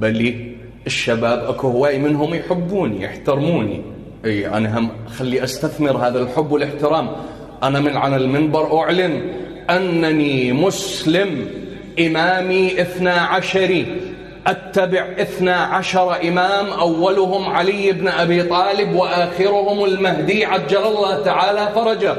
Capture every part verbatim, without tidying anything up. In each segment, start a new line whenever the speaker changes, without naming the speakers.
بل الشباب أكو هواي منهم يحبوني يحترموني، أي أنا هم خلي أستثمر هذا الحب والاحترام. أنا من على المنبر أعلن أنني مسلم، إمامي اثنا عشري، أتبع اثنا عشر إمام، أولهم علي بن أبي طالب وآخرهم المهدي عجل الله تعالى فرجه.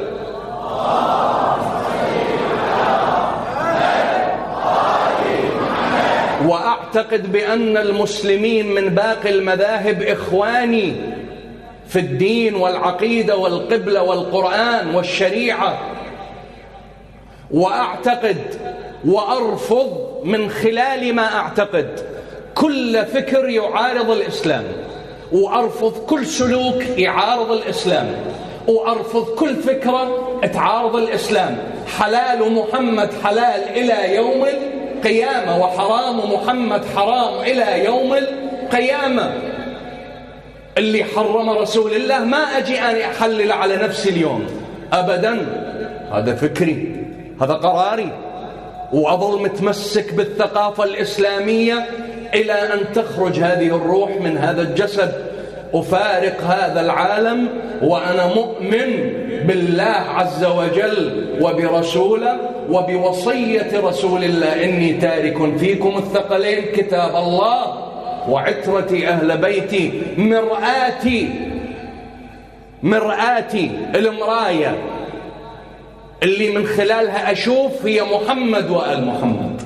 وأعتقد بأن المسلمين من باقي المذاهب إخواني في الدين والعقيدة والقبلة والقرآن والشريعة. وأعتقد وأرفض من خلال ما أعتقد كل فكر يعارض الإسلام، وأرفض كل سلوك يعارض الإسلام، وأرفض كل فكرة تعارض الإسلام. حلال محمد حلال إلى يوم القيامة، وحرام محمد حرام إلى يوم القيامة. اللي حرم رسول الله ما أجي أن أحلل على نفسي اليوم أبدا، هذا فكري، هذا قراري، وأظل متمسك بالثقافة الإسلامية إلى أن تخرج هذه الروح من هذا الجسد، أفارق هذا العالم وأنا مؤمن بالله عز وجل وبرسوله وبوصية رسول الله: إني تارك فيكم الثقلين كتاب الله وعترتي أهل بيتي. مرآتي مرآتي المراية اللي من خلالها أشوف هي محمد وآل محمد.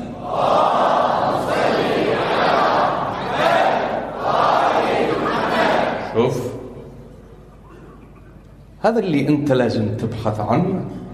شوف، هذا اللي أنت لازم تبحث عنه.